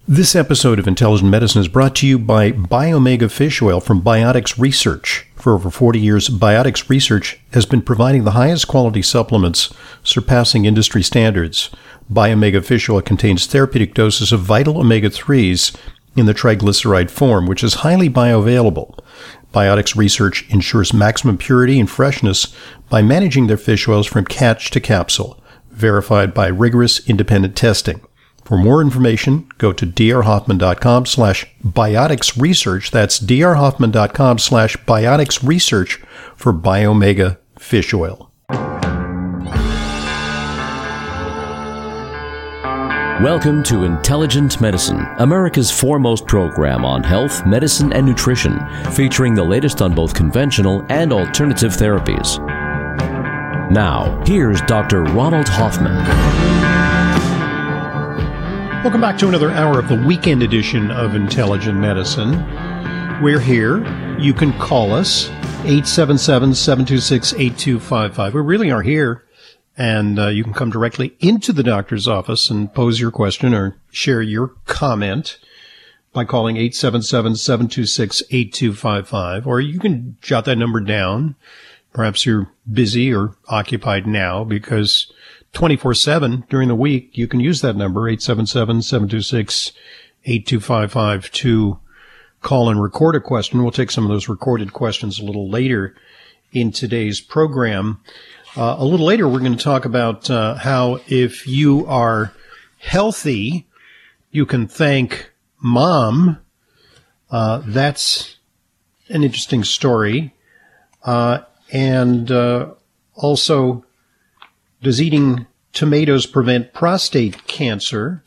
This episode of Intelligent Medicine is brought to you by Biomega Fish Oil from Biotics Research. For over 40 years, Biotics Research has been providing the highest quality supplements, surpassing industry standards. Biomega Fish Oil contains therapeutic doses of vital omega-3s in the triglyceride form, which is highly bioavailable. Biotics Research ensures maximum purity and freshness by managing their fish oils from catch to capsule, verified by rigorous independent testing. For more information, go to drhoffman.com/bioticsresearch. That's drhoffman.com/bioticsresearch for Biomega Fish Oil. Welcome to Intelligent Medicine, America's foremost program on health, medicine, and nutrition, featuring the latest on both conventional and alternative therapies. Now, here's Dr. Ronald Hoffman. Welcome back to another hour of the weekend edition of Intelligent Medicine. We're here. You can call us, 877-726-8255. We really are here, and you can come directly into the doctor's office and pose your question or share your comment by calling 877-726-8255, or you can jot that number down. Perhaps you're busy or occupied now, because 24/7 during the week, you can use that number, 877-726-8255, to call and record a question. We'll take some of those recorded questions a little later in today's program. A little later, we're going to talk about how if you are healthy, you can thank mom. That's an interesting story. And also, does eating tomatoes prevent prostate cancer?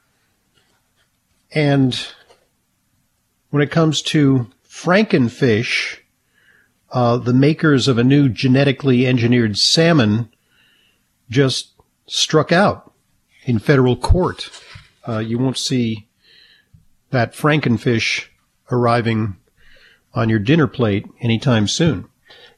And when it comes to Frankenfish, the makers of a new genetically engineered salmon just struck out in federal court. You won't see that Frankenfish arriving on your dinner plate anytime soon.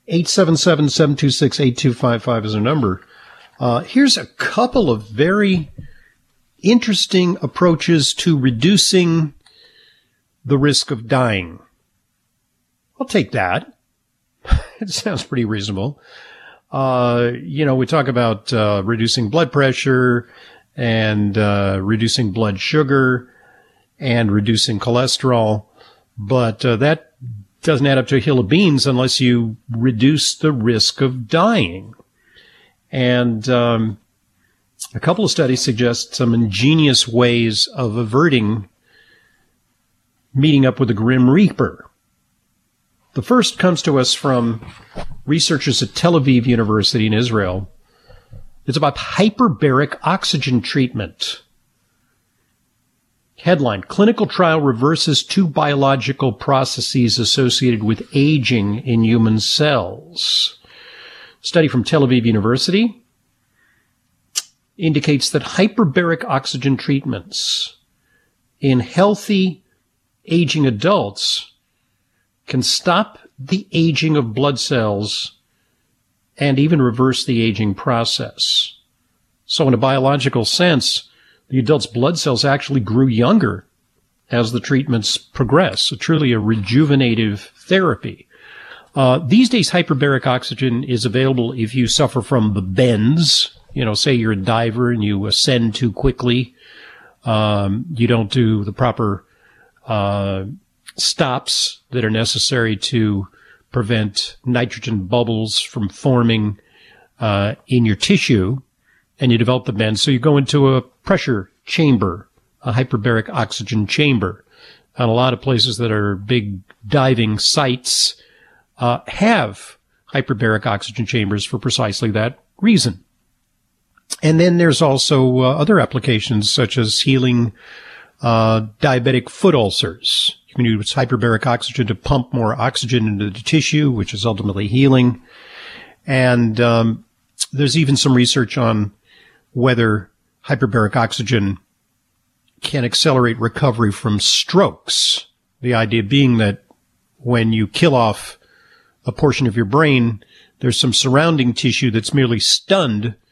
877-726-8255 is a number. Here's a couple of very interesting approaches to reducing the risk of dying. I'll take that. It sounds pretty reasonable. We talk about reducing blood pressure and reducing blood sugar and reducing cholesterol, but that doesn't add up to a hill of beans unless you reduce the risk of dying. And a couple of studies suggest some ingenious ways of averting meeting up with the Grim Reaper. The first comes to us from researchers at Tel Aviv University in Israel. It's about hyperbaric oxygen treatment. Headline: Clinical trial reverses two biological processes associated with aging in human cells. Study from Tel Aviv University indicates that hyperbaric oxygen treatments in healthy aging adults can stop the aging of blood cells and even reverse the aging process. So in a biological sense, the adult's blood cells actually grew younger as the treatments progress. So truly a rejuvenative therapy. These days, hyperbaric oxygen is available if you suffer from the bends. Say you're a diver and you ascend too quickly. You don't do the proper stops that are necessary to prevent nitrogen bubbles from forming in your tissue, and you develop the bends. So you go into a pressure chamber, a hyperbaric oxygen chamber. And a lot of places that are big diving sites have hyperbaric oxygen chambers for precisely that reason. And then there's also other applications, such as healing diabetic foot ulcers. You can use hyperbaric oxygen to pump more oxygen into the tissue, which is ultimately healing. And there's even some research on whether hyperbaric oxygen can accelerate recovery from strokes. The idea being that when you kill off a portion of your brain, there's some surrounding tissue that's merely stunned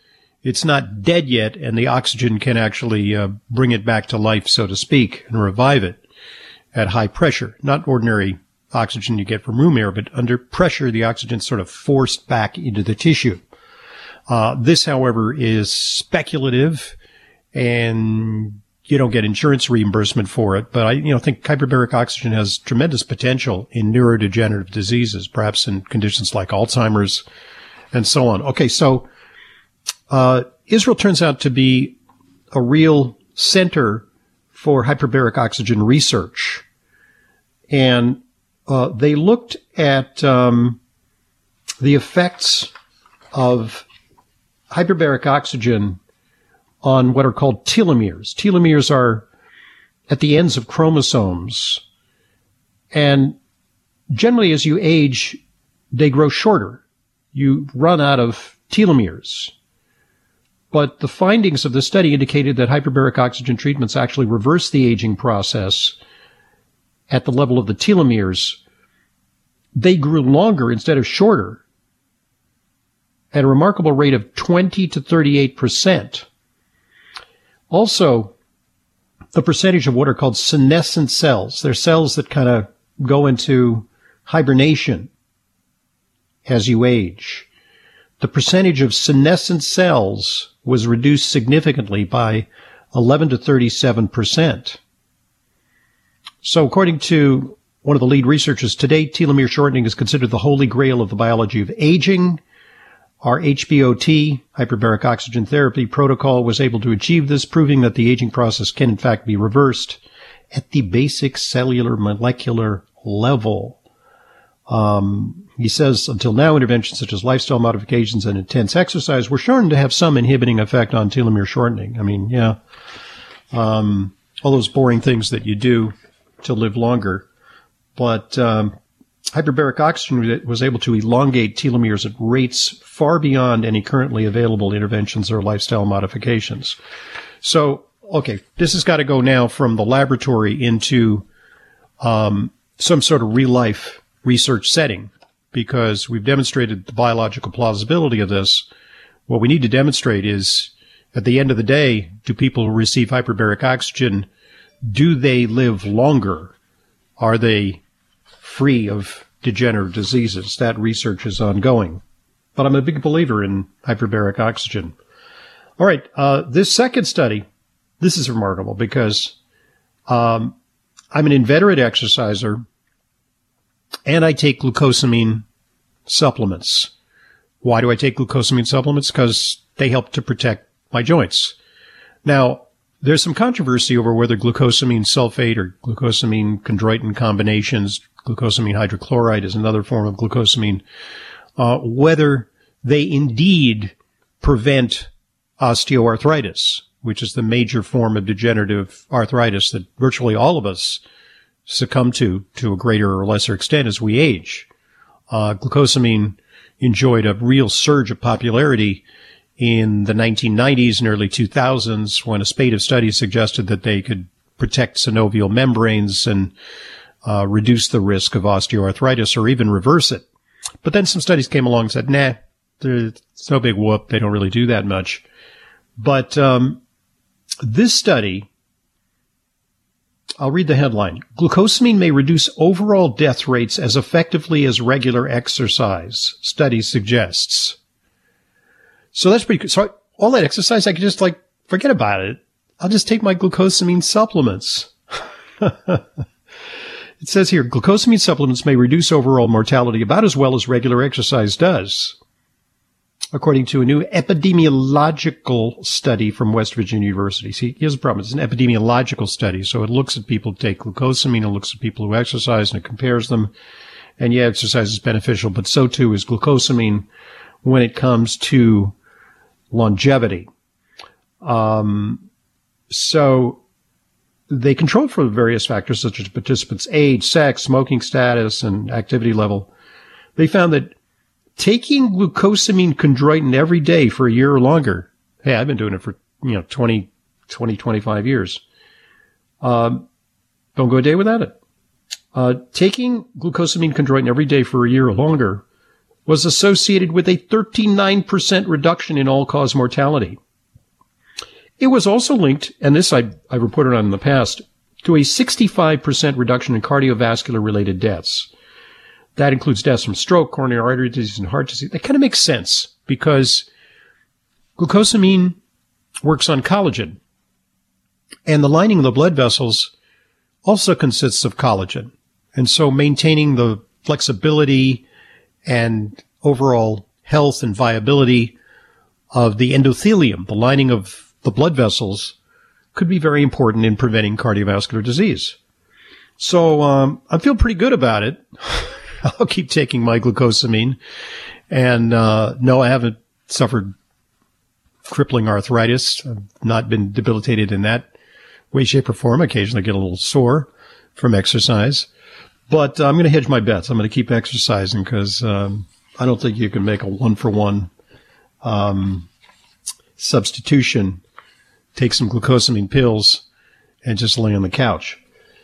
it's not dead yet, and the oxygen can actually bring it back to life, so to speak, and revive it at high pressure. Not ordinary oxygen you get from room air, but under pressure, the oxygen's sort of forced back into the tissue. This, however, is speculative, and you don't get insurance reimbursement for it. But I think hyperbaric oxygen has tremendous potential in neurodegenerative diseases, perhaps in conditions like Alzheimer's and so on. Okay, so Israel turns out to be a real center for hyperbaric oxygen research. And they looked at the effects of hyperbaric oxygen on what are called telomeres. Telomeres are at the ends of chromosomes. And generally, as you age, they grow shorter. You run out of telomeres. But the findings of the study indicated that hyperbaric oxygen treatments actually reverse the aging process at the level of the telomeres. They grew longer instead of shorter at a remarkable rate of 20 to 38%. Also, the percentage of what are called senescent cells, they're cells that kind of go into hibernation as you age. The percentage of senescent cells was reduced significantly by 11 to 37%. So according to one of the lead researchers, today telomere shortening is considered the holy grail of the biology of aging. Our HBOT, hyperbaric oxygen therapy protocol, was able to achieve this, proving that the aging process can in fact be reversed at the basic cellular molecular level. He says, until now, interventions such as lifestyle modifications and intense exercise were shown to have some inhibiting effect on telomere shortening. I mean, yeah, all those boring things that you do to live longer. But hyperbaric oxygen was able to elongate telomeres at rates far beyond any currently available interventions or lifestyle modifications. So, okay, this has got to go now from the laboratory into some sort of real-life research setting, because we've demonstrated the biological plausibility of this. What we need to demonstrate is, at the end of the day, do people who receive hyperbaric oxygen, do they live longer? Are they free of degenerative diseases? That research is ongoing. But I'm a big believer in hyperbaric oxygen. All right, this second study, this is remarkable because I'm an inveterate exerciser, and I take glucosamine supplements. Why do I take glucosamine supplements? Because they help to protect my joints. Now, there's some controversy over whether glucosamine sulfate or glucosamine chondroitin combinations, glucosamine hydrochloride is another form of glucosamine, whether they indeed prevent osteoarthritis, which is the major form of degenerative arthritis that virtually all of us succumb to a greater or lesser extent as we age. Glucosamine enjoyed a real surge of popularity in the 1990s and early 2000s when a spate of studies suggested that they could protect synovial membranes and reduce the risk of osteoarthritis or even reverse it. But then some studies came along and said, nah, it's no big whoop. They don't really do that much. But this study, I'll read the headline. Glucosamine may reduce overall death rates as effectively as regular exercise, study suggests. So that's pretty good. So all that exercise, I could just forget about it. I'll just take my glucosamine supplements. It says here, glucosamine supplements may reduce overall mortality about as well as regular exercise does, according to a new epidemiological study from West Virginia University. See, here's the problem. It's an epidemiological study, so it looks at people who take glucosamine, it looks at people who exercise, and it compares them. And yeah, exercise is beneficial, but so too is glucosamine when it comes to longevity. So they control for various factors such as participants' age, sex, smoking status, and activity level. They found that taking glucosamine chondroitin every day for a year or longer, hey, I've been doing it for 20, 25 years. Don't go a day without it. Taking glucosamine chondroitin every day for a year or longer was associated with a 39% reduction in all-cause mortality. It was also linked, and this I reported on in the past, to a 65% reduction in cardiovascular-related deaths. That includes deaths from stroke, coronary artery disease, and heart disease. That kind of makes sense because glucosamine works on collagen, and the lining of the blood vessels also consists of collagen. And so maintaining the flexibility and overall health and viability of the endothelium, the lining of the blood vessels, could be very important in preventing cardiovascular disease. So I feel pretty good about it. I'll keep taking my glucosamine. And no, I haven't suffered crippling arthritis. I've not been debilitated in that way, shape, or form. Occasionally get a little sore from exercise. But I'm going to hedge my bets. I'm going to keep exercising because I don't think you can make a one-for-one substitution. Take some glucosamine pills and just lay on the couch.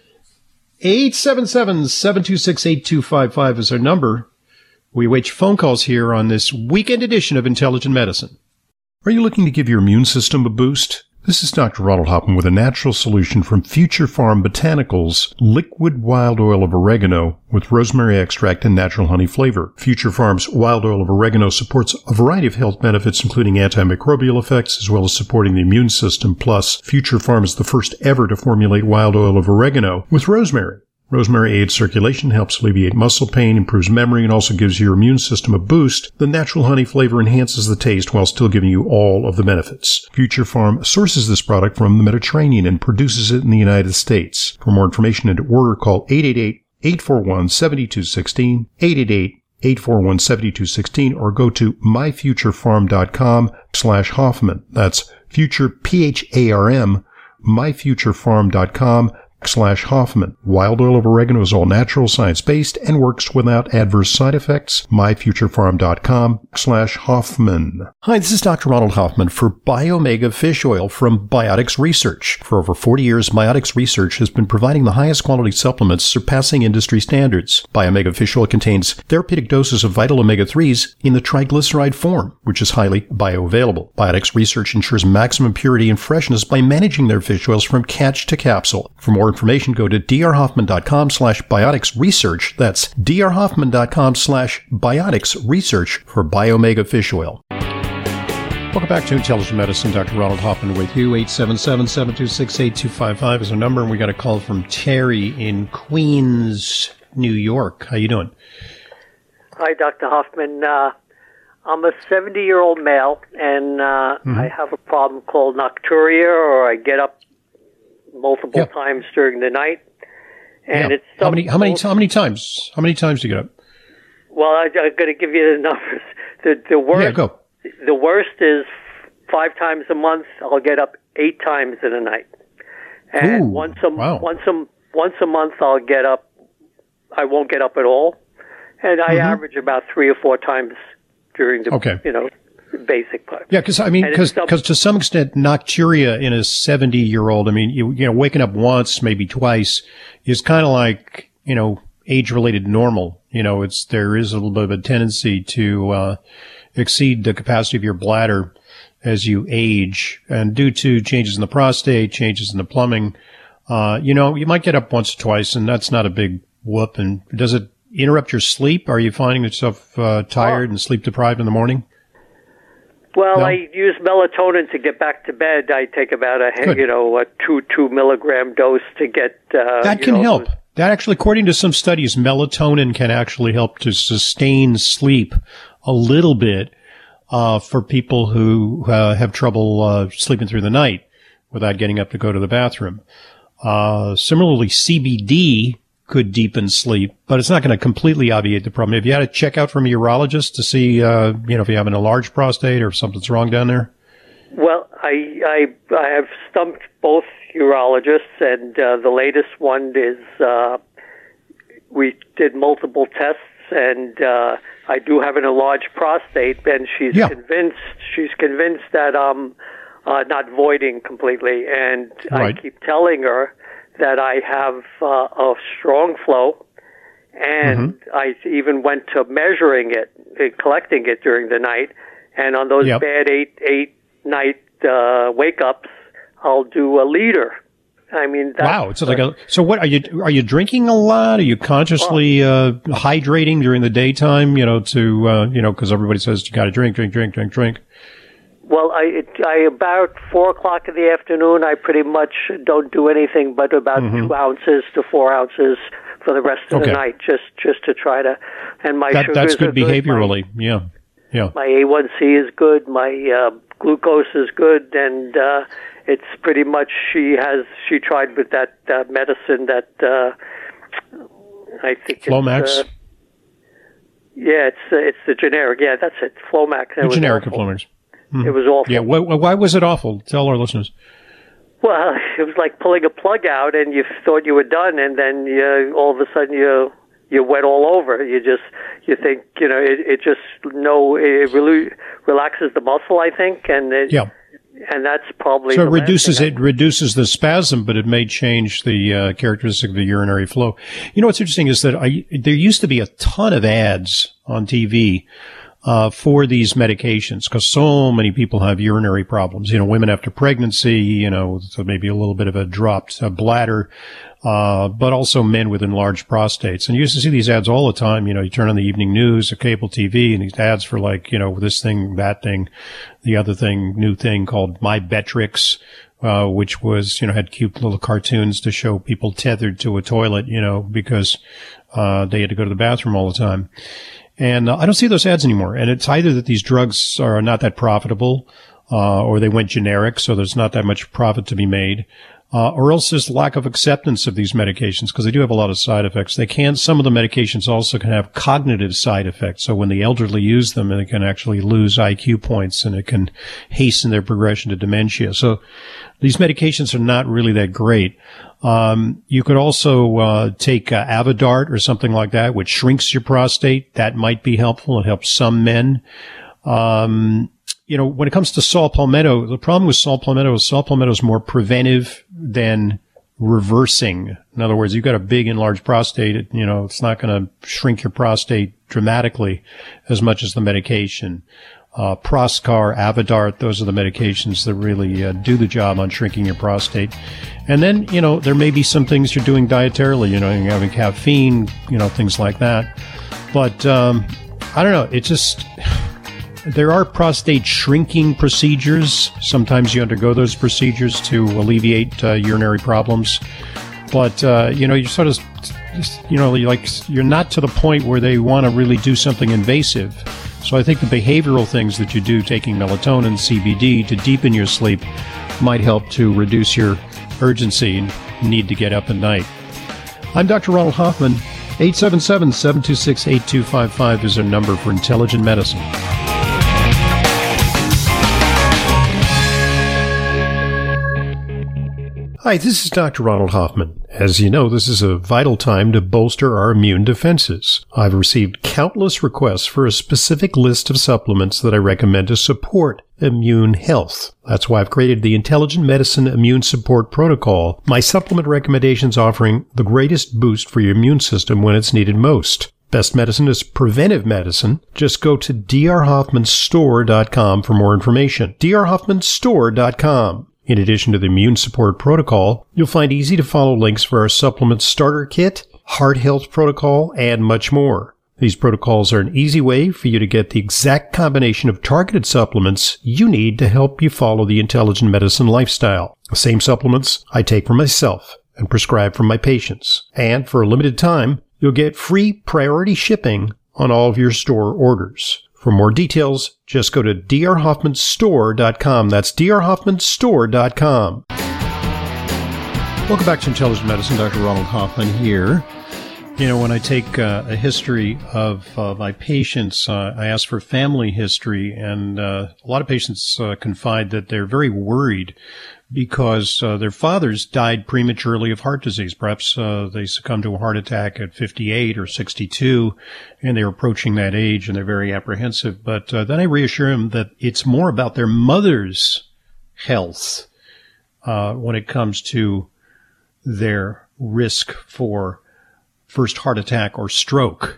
877-726-8255 is our number. We await your phone calls here on this weekend edition of Intelligent Medicine. Are you looking to give your immune system a boost? This is Dr. Ronald Hoffman with a natural solution from Future Farm Botanicals, liquid wild oil of oregano with rosemary extract and natural honey flavor. Future Farm's wild oil of oregano supports a variety of health benefits, including antimicrobial effects, as well as supporting the immune system. Plus, Future Farm is the first ever to formulate wild oil of oregano with rosemary. Rosemary aids circulation, helps alleviate muscle pain, improves memory, and also gives your immune system a boost. The natural honey flavor enhances the taste while still giving you all of the benefits. Future Farm sources this product from the Mediterranean and produces it in the United States. For more information and to order, call 888-841-7216, 888-841-7216, or go to myfuturefarm.com/Hoffman. That's future, P-H-A-R-M, myfuturefarm.com/Hoffman. Wild oil of oregano is all natural, science-based, and works without adverse side effects. myfuturefarm.com/Hoffman. Hi, this is Dr. Ronald Hoffman for Biomega Fish Oil from Biotics Research. For over 40 years, Biotics Research has been providing the highest quality supplements surpassing industry standards. Biomega Fish Oil contains therapeutic doses of vital omega-3s in the triglyceride form, which is highly bioavailable. Biotics Research ensures maximum purity and freshness by managing their fish oils from catch to capsule. For more information, go to drhoffman.com/bioticsresearch. That's drhoffman.com/bioticsresearch for Biomega Fish Oil. Welcome back to Intelligent Medicine. Dr. Ronald Hoffman with you. 877-726-8255 is our number, and we got a call from Terry in Queens, New York. How you doing? Hi, Dr. Hoffman. I'm a 70-year-old male, and I have a problem called nocturia, or I get up multiple times during the night, and it's how many times? How many times do you get up? Well, I'm going to give you the numbers. The worst. Yeah, go. The worst is 5 times a month. I'll get up 8 times in a night, and once a month I'll get up. I won't get up at all, and I average about 3 or 4 times during the basic part. Yeah, because to some extent, nocturia in a 70-year-old, I mean, you know, waking up once, maybe twice, is kind of like, you know, age-related normal. You know, there is a little bit of a tendency to exceed the capacity of your bladder as you age, and due to changes in the prostate, changes in the plumbing, you know, you might get up once or twice, and that's not a big whoop. And does it interrupt your sleep? Are you finding yourself tired and sleep deprived in the morning? Well, No? I use melatonin to get back to bed. I take about a 2 milligram dose to get. That can help. That actually, according to some studies, melatonin can actually help to sustain sleep a little bit for people who have trouble sleeping through the night without getting up to go to the bathroom. Similarly, CBD could deepen sleep, but it's not going to completely obviate the problem. Have you had a checkout from a urologist to see, if you have an enlarged prostate or if something's wrong down there? Well, I have stumped both urologists, and the latest one is we did multiple tests, and I do have an enlarged prostate, and she's convinced that I'm not voiding completely, and right. I keep telling her that I have a strong flow. And I even went to measuring it, collecting it during the night. And on those bad eight night wake-ups, I'll do a liter. I mean, that's, wow! It's like so. What are you drinking a lot? Are you consciously hydrating during the daytime? Because everybody says you got to drink. Well, I about 4:00 in the afternoon, I pretty much don't do anything but about 2 ounces to 4 ounces for the rest of the night, just to try to. And my sugars that's good are behaviorally. Yeah. My A1C is good. My glucose is good, and it's pretty much she tried with that medicine that I think Flomax. It's the generic. Yeah, that's it. Flomax. The generic of Flomax. It was awful. Yeah. Why was it awful? Tell our listeners. Well, it was like pulling a plug out, and you thought you were done, and then all of a sudden you're wet all over. You think it really relaxes the muscle, I think, and and that's probably so it reduces the spasm, but it may change the characteristic of the urinary flow. What's interesting is that there used to be a ton of ads on TV for these medications, because so many people have urinary problems. Women after pregnancy, so maybe a little bit of a dropped bladder, but also men with enlarged prostates. And you used to see these ads all the time. You turn on the evening news or cable TV, and these ads for this thing, that thing, the other thing, new thing called MyBetrix, which was, had cute little cartoons to show people tethered to a toilet, because they had to go to the bathroom all the time. And I don't see those ads anymore. And it's either that these drugs are not that profitable, or they went generic, so there's not that much profit to be made, or else there's lack of acceptance of these medications, because they do have a lot of side effects. Some of the medications also can have cognitive side effects. So when the elderly use them, they can actually lose IQ points, and it can hasten their progression to dementia. So these medications are not really that great. You could also take Avodart or something like that, which shrinks your prostate. That might be helpful. It helps some men. When it comes to saw palmetto, the problem with saw palmetto is more preventive than reversing. In other words, you've got a big enlarged prostate. It's not going to shrink your prostate dramatically as much as the medication. Proscar, Avodart, those are the medications that really do the job on shrinking your prostate. And then, there may be some things you're doing dietarily, you're having caffeine, things like that. But I don't know, there are prostate shrinking procedures. Sometimes you undergo those procedures to alleviate urinary problems. But, you're sort of, you're not to the point where they want to really do something invasive. So I think the behavioral things that you do, taking melatonin, CBD, to deepen your sleep, might help to reduce your urgency and need to get up at night. I'm Dr. Ronald Hoffman. 877-726-8255 is our number for Intelligent Medicine. Hi, this is Dr. Ronald Hoffman. As you know, this is a vital time to bolster our immune defenses. I've received countless requests for a specific list of supplements that I recommend to support immune health. That's why I've created the Intelligent Medicine Immune Support Protocol, my supplement recommendations offering the greatest boost for your immune system when it's needed most. Best medicine is preventive medicine. Just go to drhoffmanstore.com for more information. drhoffmanstore.com. In addition to the Immune Support Protocol, you'll find easy-to-follow links for our Supplement Starter Kit, Heart Health Protocol, and much more. These protocols are an easy way for you to get the exact combination of targeted supplements you need to help you follow the intelligent medicine lifestyle. The same supplements I take for myself and prescribe for my patients. And for a limited time, you'll get free priority shipping on all of your store orders. For more details, just go to drhoffmanstore.com. That's drhoffmanstore.com. Welcome back to Intelligent Medicine. Dr. Ronald Hoffman here. When I take a history of my patients, I ask for family history, and a lot of patients confide that they're very worried because their fathers died prematurely of heart disease. Perhaps they succumbed to a heart attack at 58 or 62, and they're approaching that age, and they're very apprehensive. But then I reassure them that it's more about their mother's health when it comes to their risk for first heart attack or stroke.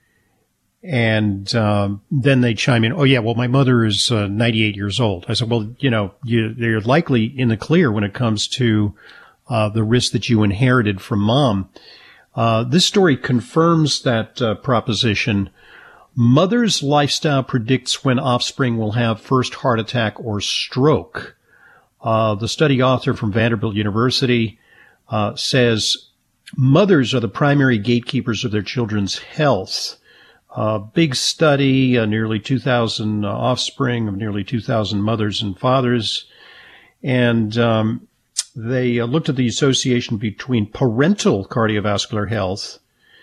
And then they chime in, oh, yeah, well, my mother is 98 years old. I said, well, you're likely in the clear when it comes to the risk that you inherited from mom. This story confirms that proposition. Mother's lifestyle predicts when offspring will have first heart attack or stroke. The study author from Vanderbilt University says mothers are the primary gatekeepers of their children's health. Big study, nearly 2,000 offspring of nearly 2,000 mothers and fathers. And they looked at the association between parental cardiovascular health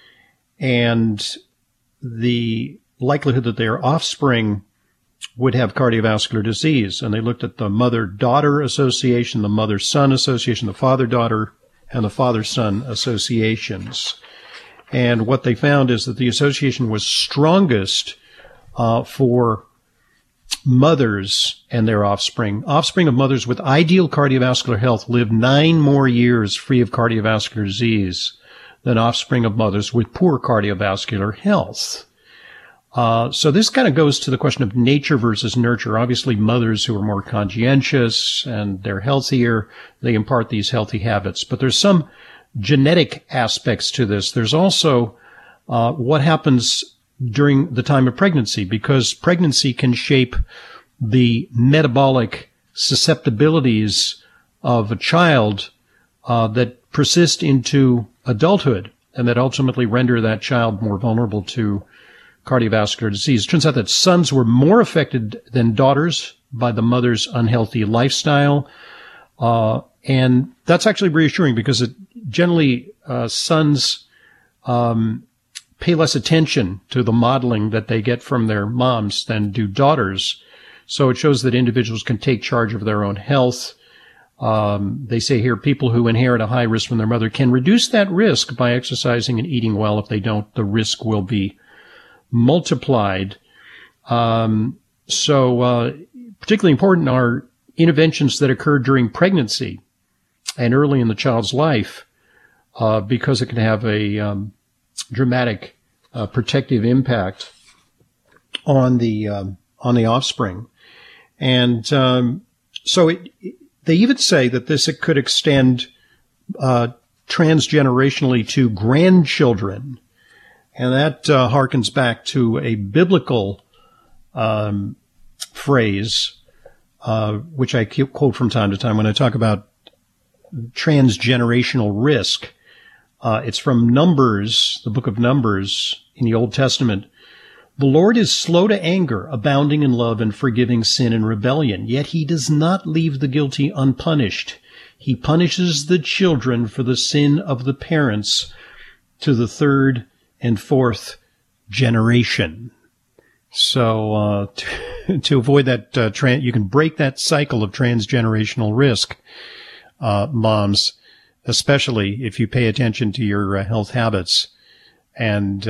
and the likelihood that their offspring would have cardiovascular disease. And they looked at the mother-daughter association, the mother-son association, the father-daughter, and the father-son associations. And what they found is that the association was strongest for mothers and their offspring. Offspring of mothers with ideal cardiovascular health live 9 more years free of cardiovascular disease than offspring of mothers with poor cardiovascular health. So this kind of goes to the question of nature versus nurture. Obviously, mothers who are more conscientious and they're healthier, they impart these healthy habits. But there's some genetic aspects to this. There's also what happens during the time of pregnancy, because pregnancy can shape the metabolic susceptibilities of a child that persist into adulthood and that ultimately render that child more vulnerable to cardiovascular disease. It turns out that sons were more affected than daughters by the mother's unhealthy lifestyle. And that's actually reassuring because generally sons pay less attention to the modeling that they get from their moms than do daughters. So it shows that individuals can take charge of their own health. They say here people who inherit a high risk from their mother can reduce that risk by exercising and eating well. If they don't, the risk will be multiplied. So particularly important are interventions that occur during pregnancy and early in the child's life, because it can have a dramatic protective impact on the offspring. And so they even say that it could extend transgenerationally to grandchildren. And that harkens back to a biblical phrase, which I quote from time to time when I talk about transgenerational risk. It's from Numbers, the book of Numbers in the Old Testament. The Lord is slow to anger, abounding in love and forgiving sin and rebellion, yet he does not leave the guilty unpunished. He punishes the children for the sin of the parents to the 3rd and 4th generation. So to avoid that, you can break that cycle of transgenerational risk, moms, especially if you pay attention to your health habits, and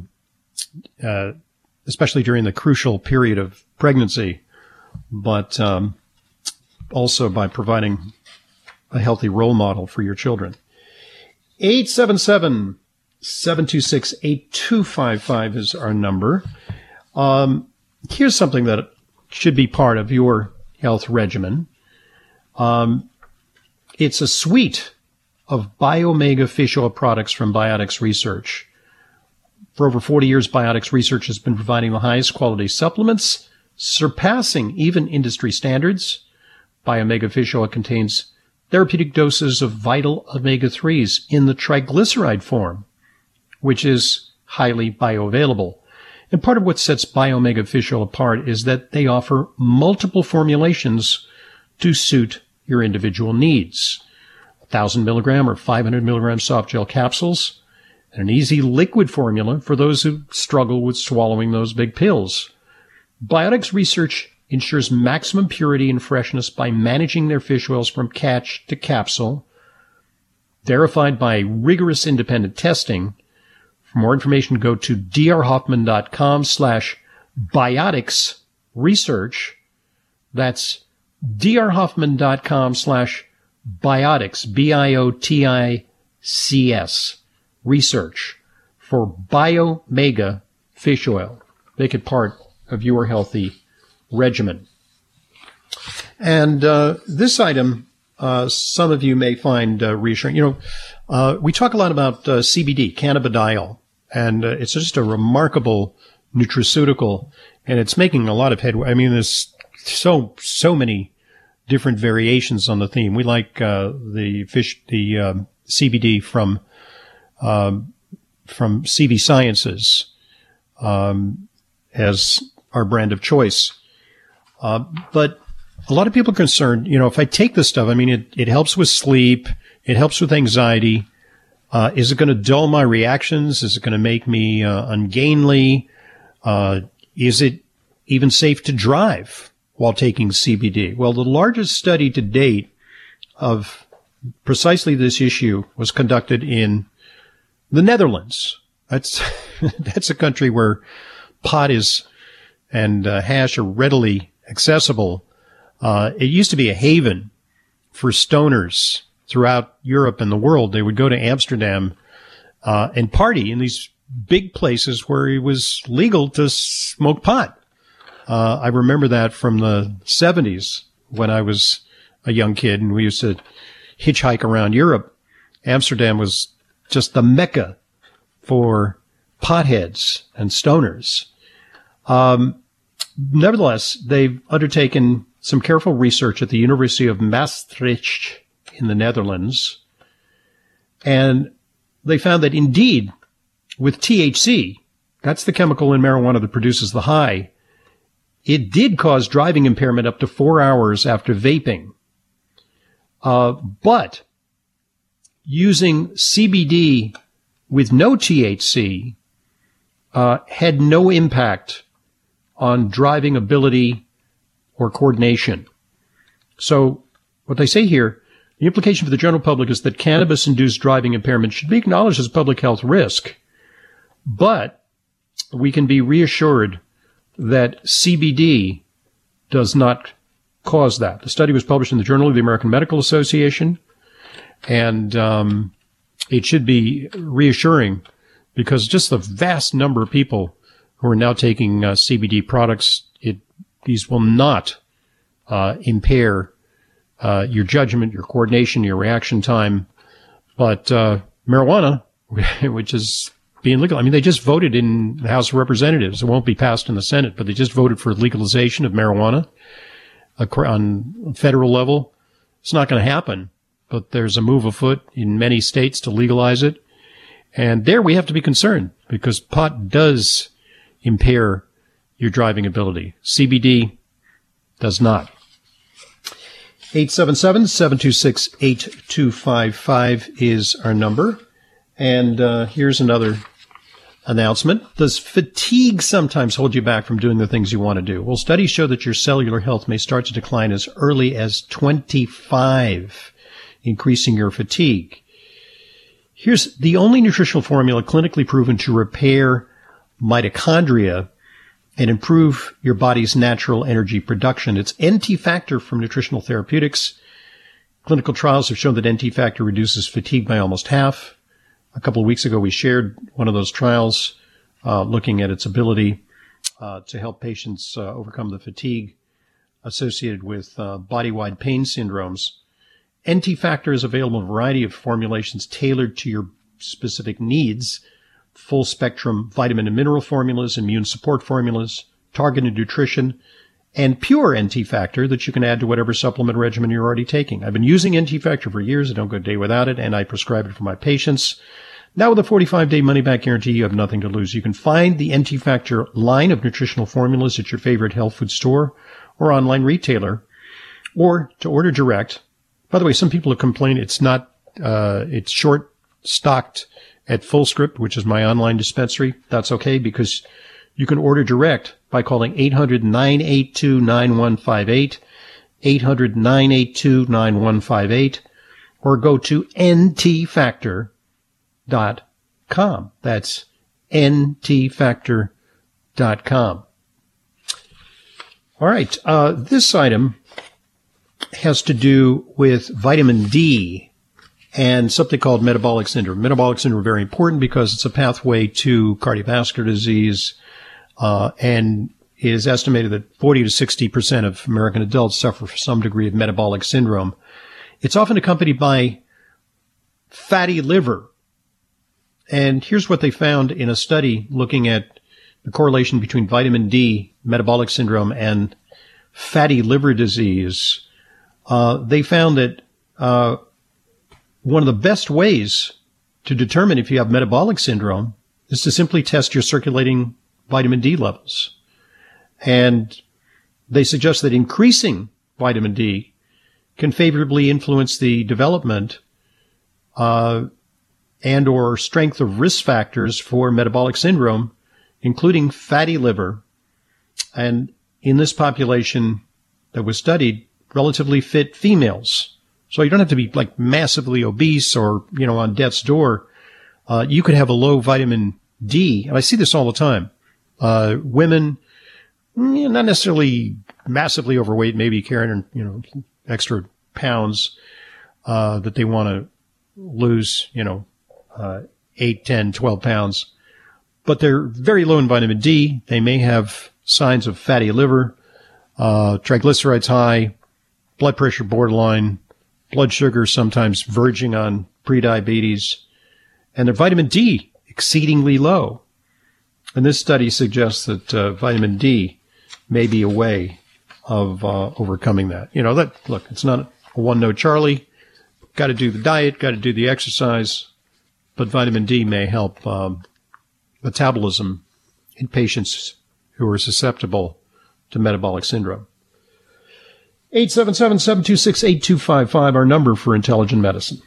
especially during the crucial period of pregnancy, but also by providing a healthy role model for your children. 877-726-8255 is our number. Here's something that should be part of your health regimen. It's a suite of Biomega fish oil products from Biotics Research. For over 40 years, Biotics Research has been providing the highest quality supplements, surpassing even industry standards. Biomega fish oil contains therapeutic doses of vital omega-3s in the triglyceride form, which is highly bioavailable. And part of what sets Biomega fish oil apart is that they offer multiple formulations to suit your individual needs. 1,000 milligram or 500 milligram soft gel capsules, and an easy liquid formula for those who struggle with swallowing those big pills. Biotics Research ensures maximum purity and freshness by managing their fish oils from catch to capsule, verified by rigorous independent testing. For more information, go to drhoffman.com/bioticsresearch. That's drhoffman.com/biotics, BIOTICS, research. for Biomega fish oil. Make it part of your healthy regimen. And this item, some of you may find reassuring. We talk a lot about CBD, cannabidiol, and it's just a remarkable nutraceutical, and it's making a lot of headway. I mean, there's so many different variations on the theme. We like the CBD from CV Sciences as our brand of choice. But a lot of people are concerned, if I take this stuff, I mean, it helps with sleep. It helps with anxiety. Is it going to dull my reactions? Is it going to make me ungainly? Is it even safe to drive while taking CBD? Well, the largest study to date of precisely this issue was conducted in the Netherlands. That's a country where pot and hash are readily accessible. It used to be a haven for stoners throughout Europe and the world. They would go to Amsterdam and party in these big places where it was legal to smoke pot. I remember that from the 70s when I was a young kid and we used to hitchhike around Europe. Amsterdam was just the mecca for potheads and stoners. Nevertheless, they've undertaken some careful research at the University of Maastricht in the Netherlands, and they found that indeed, with THC, that's the chemical in marijuana that produces the high, it did cause driving impairment up to 4 hours after vaping. But using CBD with no THC had no impact on driving ability or coordination. So what they say here, the implication for the general public is that cannabis-induced driving impairment should be acknowledged as a public health risk, but we can be reassured that CBD does not cause that. The study was published in the Journal of the American Medical Association, and it should be reassuring because just the vast number of people who are now taking CBD products, these will not impair your judgment, your coordination, your reaction time. But marijuana, which is being legal, I mean, they just voted in the House of Representatives. It won't be passed in the Senate, but they just voted for legalization of marijuana on federal level. It's not going to happen, but there's a move afoot in many states to legalize it. And there we have to be concerned because pot does impair your driving ability. CBD does not. 877-726-8255 is our number. And here's another announcement. Does fatigue sometimes hold you back from doing the things you want to do? Well, studies show that your cellular health may start to decline as early as 25, increasing your fatigue. Here's the only nutritional formula clinically proven to repair mitochondria and improve your body's natural energy production. It's NT Factor from Nutritional Therapeutics. Clinical trials have shown that NT Factor reduces fatigue by almost half. A couple of weeks ago, we shared one of those trials looking at its ability to help patients overcome the fatigue associated with body-wide pain syndromes. NT Factor is available in a variety of formulations tailored to your specific needs. Full spectrum vitamin and mineral formulas, immune support formulas, targeted nutrition, and pure NT Factor that you can add to whatever supplement regimen you're already taking. I've been using NT Factor for years. I don't go a day without it, and I prescribe it for my patients. Now with a 45-day money-back guarantee, you have nothing to lose. You can find the NT Factor line of nutritional formulas at your favorite health food store or online retailer, or to order direct. By the way, some people have complained it's short-stocked at FullScript, which is my online dispensary. That's okay because you can order direct by calling 800-982-9158, 800-982-9158, or go to ntfactor.com. That's ntfactor.com. All right. This item has to do with vitamin D and something called metabolic syndrome. Metabolic syndrome is very important because it's a pathway to cardiovascular disease, and it is estimated that 40 to 60% of American adults suffer from some degree of metabolic syndrome. It's often accompanied by fatty liver. And here's what they found in a study looking at the correlation between vitamin D, metabolic syndrome, and fatty liver disease. They found that one of the best ways to determine if you have metabolic syndrome is to simply test your circulating vitamin D levels. And they suggest that increasing vitamin D can favorably influence the development and or strength of risk factors for metabolic syndrome, including fatty liver. And in this population that was studied, relatively fit females. So you don't have to be like massively obese or, on death's door. You could have a low vitamin D. And I see this all the time. Women, not necessarily massively overweight, maybe carrying, extra pounds, that they want to lose, 8, 10, 12 pounds, but they're very low in vitamin D. They may have signs of fatty liver, triglycerides high, blood pressure borderline, blood sugar sometimes verging on prediabetes, and their vitamin D exceedingly low. And this study suggests that vitamin D may be a way of overcoming that. Look, it's not a one-note Charlie. Got to do the diet, got to do the exercise, but vitamin D may help metabolism in patients who are susceptible to metabolic syndrome. 877-726-8255, our number for Intelligent Medicine.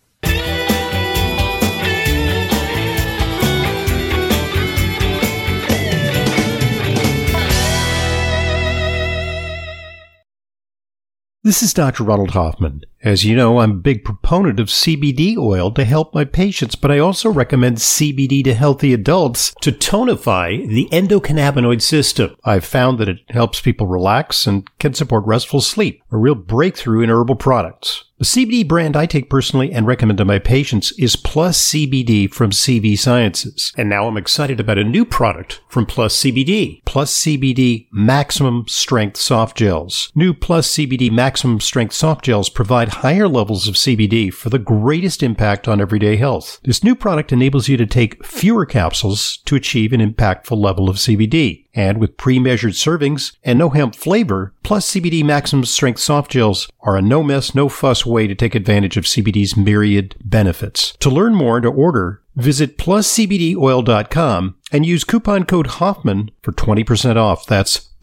This is Dr. Ronald Hoffman. As you know, I'm a big proponent of CBD oil to help my patients, but I also recommend CBD to healthy adults to tonify the endocannabinoid system. I've found that it helps people relax and can support restful sleep, a real breakthrough in herbal products. The CBD brand I take personally and recommend to my patients is Plus CBD from CV Sciences. And now I'm excited about a new product from Plus CBD. Plus CBD Maximum Strength Soft Gels. New Plus CBD Maximum Strength Soft Gels provide higher levels of CBD for the greatest impact on everyday health. This new product enables you to take fewer capsules to achieve an impactful level of CBD. And with pre-measured servings and no hemp flavor, Plus CBD Maximum Strength Soft Gels are a no-mess, no-fuss way to take advantage of CBD's myriad benefits. To learn more and to order, visit pluscbdoil.com and use coupon code Hoffman for 20% off. That's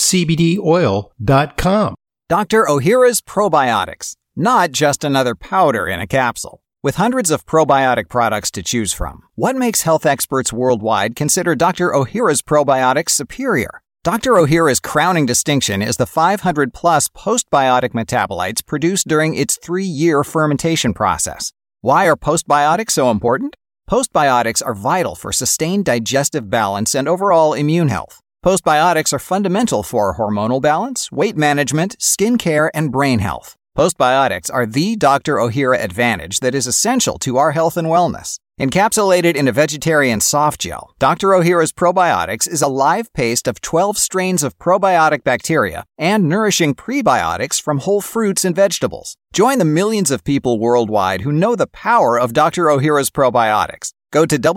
pluscbdoil.com. Dr. Ohhira's Probiotics, not just another powder in a capsule. With hundreds of probiotic products to choose from, what makes health experts worldwide consider Dr. Ohhira's Probiotics superior? Dr. Ohhira's crowning distinction is the 500-plus postbiotic metabolites produced during its 3-year fermentation process. Why are postbiotics so important? Postbiotics are vital for sustained digestive balance and overall immune health. Postbiotics are fundamental for hormonal balance, weight management, skin care, and brain health. Postbiotics are the Dr. Ohhira advantage that is essential to our health and wellness. Encapsulated in a vegetarian soft gel, Dr. Ohhira's Probiotics is a live paste of 12 strains of probiotic bacteria and nourishing prebiotics from whole fruits and vegetables. Join the millions of people worldwide who know the power of Dr. Ohhira's Probiotics. Go to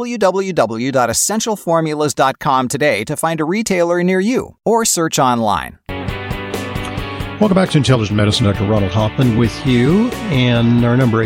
www.essentialformulas.com today to find a retailer near you or search online. Welcome back to Intelligent Medicine. Dr. Ronald Hoffman with you, and our number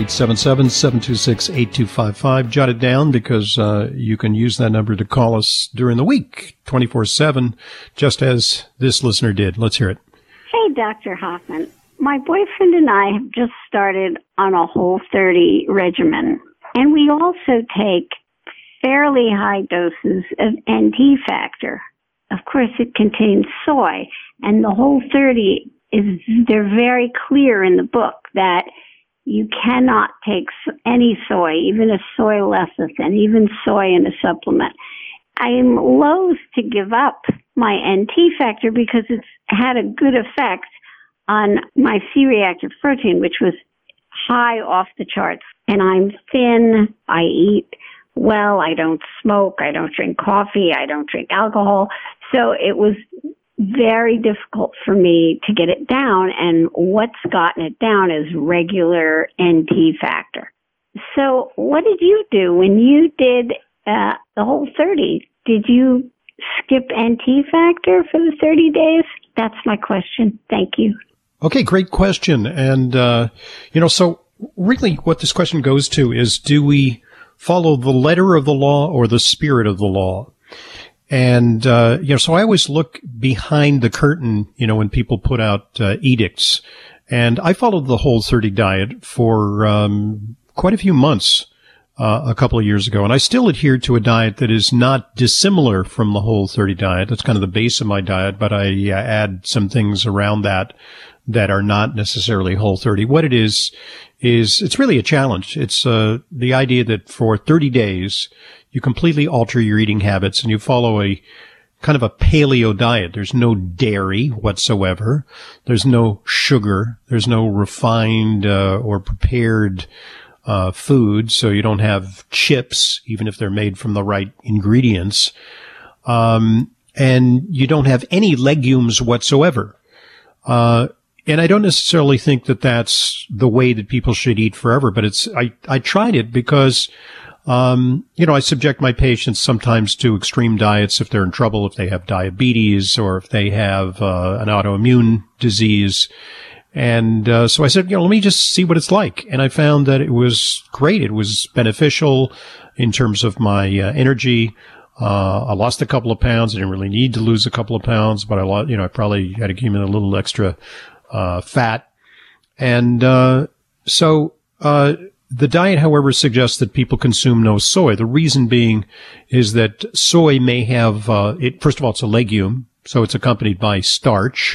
877-726-8255. Jot it down because you can use that number to call us during the week, 24/7, just as this listener did. Let's hear it. Hey, Dr. Hoffman. My boyfriend and I have just started on a Whole30 regimen, and we also take fairly high doses of NT factor. Of course, it contains soy, and the Whole30 they're very clear in the book that you cannot take any soy, even a soy lecithin, even soy in a supplement. I am loath to give up my NT factor because it's had a good effect on my C-reactive protein, which was high off the charts and I'm thin. I eat well. I don't smoke. I don't drink coffee. I don't drink alcohol. So it was very difficult for me to get it down. And what's gotten it down is regular NT factor. So what did you do when you did the whole 30? Did you skip NT factor for the 30 days? That's my question. Thank you. Okay, great question. And, so really what this question goes to is, do we follow the letter of the law or the spirit of the law? And, so I always look behind the curtain, when people put out edicts. And I followed the Whole30 diet for quite a few months a couple of years ago. And I still adhere to a diet that is not dissimilar from the Whole30 diet. That's kind of the base of my diet, but I add some things around that are not necessarily Whole30. What it is it's really a challenge. It's the idea that for 30 days, you completely alter your eating habits and you follow a kind of a paleo diet. There's no dairy whatsoever. There's no sugar. There's no refined or prepared food. So you don't have chips, even if they're made from the right ingredients. And you don't have any legumes whatsoever. And I don't necessarily think that that's the way that people should eat forever, but I tried it because, I subject my patients sometimes to extreme diets if they're in trouble, if they have diabetes or if they have, an autoimmune disease. And, so I said, let me just see what it's like. And I found that it was great. It was beneficial in terms of my, energy. I lost a couple of pounds. I didn't really need to lose a couple of pounds, but I probably had to accumulate a little extra fat. And so the diet, however, suggests that people consume no soy. The reason being is that soy may have, first of all, it's a legume, so it's accompanied by starch,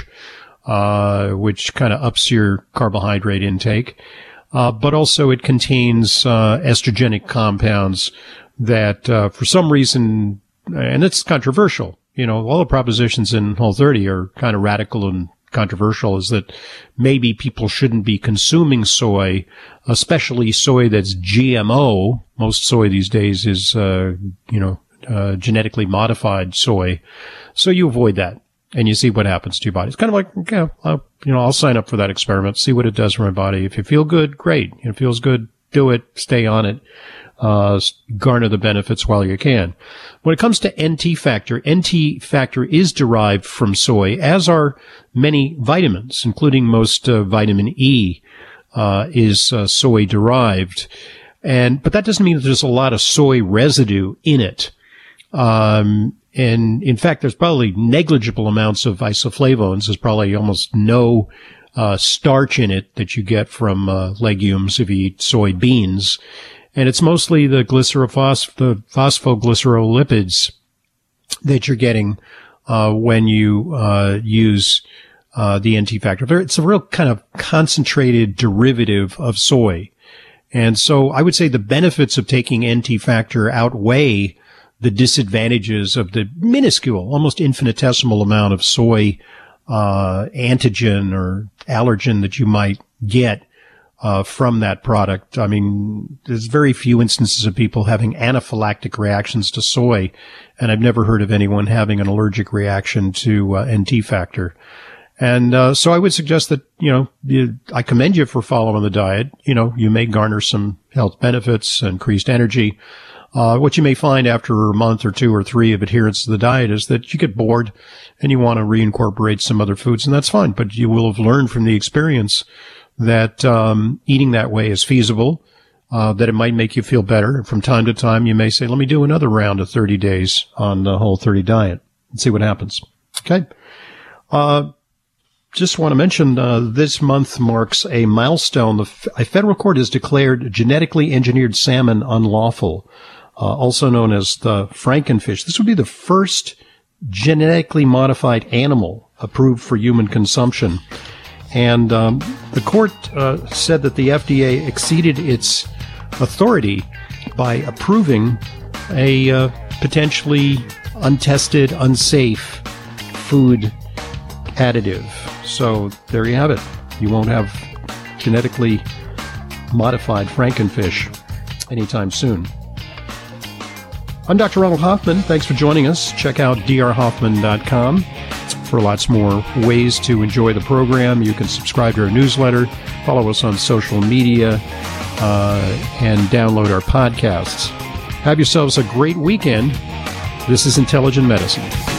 which kind of ups your carbohydrate intake. But also it contains estrogenic compounds that for some reason, and it's controversial, all the propositions in Whole30 are kind of radical and controversial, is that maybe people shouldn't be consuming soy, especially soy that's GMO. Most soy these days is, genetically modified soy. So you avoid that and you see what happens to your body. It's kind of like, okay, I'll sign up for that experiment, see what it does for my body. If you feel good, great. If it feels good, do it, stay on it. Garner the benefits while you can. When it comes to NT factor is derived from soy, as are many vitamins, including most vitamin E is soy derived. But that doesn't mean that there's a lot of soy residue in it. And in fact, there's probably negligible amounts of isoflavones. There's probably almost no starch in it that you get from legumes if you eat soybeans. And it's mostly the phosphoglycerolipids that you're getting when you use the NT factor. It's a real kind of concentrated derivative of soy. And so I would say the benefits of taking NT factor outweigh the disadvantages of the minuscule, almost infinitesimal amount of soy antigen or allergen that you might get from that product. I mean, there's very few instances of people having anaphylactic reactions to soy, and I've never heard of anyone having an allergic reaction to NT factor. And so I would suggest that, I commend you for following the diet. You may garner some health benefits, increased energy. What you may find after a month or 2 or 3 of adherence to the diet is that you get bored and you want to reincorporate some other foods, and that's fine. But you will have learned from the experience that eating that way is feasible, that it might make you feel better. From time to time, you may say, let me do another round of 30 days on the Whole30 diet and see what happens. Okay. Just want to mention this month marks a milestone. A federal court has declared genetically engineered salmon unlawful, also known as the Frankenfish. This would be the first genetically modified animal approved for human consumption. And the court said that the FDA exceeded its authority by approving a potentially untested, unsafe food additive. So there you have it. You won't have genetically modified Frankenfish anytime soon. I'm Dr. Ronald Hoffman. Thanks for joining us. Check out drhoffman.com for lots more ways to enjoy the program. You can subscribe to our newsletter, follow us on social media, and download our podcasts. Have yourselves a great weekend. This is Intelligent Medicine.